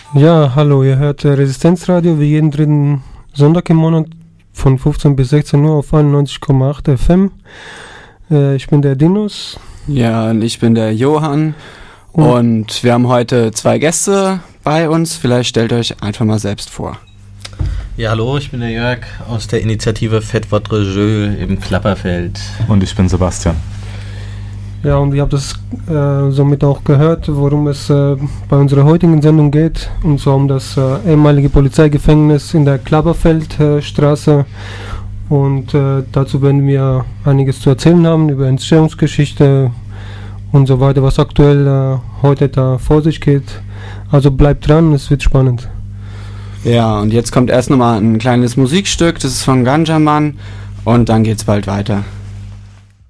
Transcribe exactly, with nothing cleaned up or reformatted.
Ja, hallo, ihr hört äh, Resistenzradio wie jeden dritten Sonntag im Monat von fünfzehn bis sechzehn Uhr auf einundneunzig Komma acht F M. Äh, ich bin der Dinos. Ja, und ich bin der Johann. Und, und wir haben heute zwei Gäste bei uns. Vielleicht stellt euch einfach mal selbst vor. Ja, hallo, ich bin der Jörg aus der Initiative Faites votre jeu im Klapperfeld. Und ich bin Sebastian. Ja, und ihr habt es äh, somit auch gehört, worum es äh, bei unserer heutigen Sendung geht. Und zwar um das äh, ehemalige Polizeigefängnis in der Klapperfeldstraße. Äh, und äh, dazu werden wir einiges zu erzählen haben über Entstehungsgeschichte und so weiter, was aktuell äh, heute da vor sich geht. Also bleibt dran, es wird spannend. Ja, und jetzt kommt erst nochmal ein kleines Musikstück, das ist von Ganjaman und dann geht's bald weiter.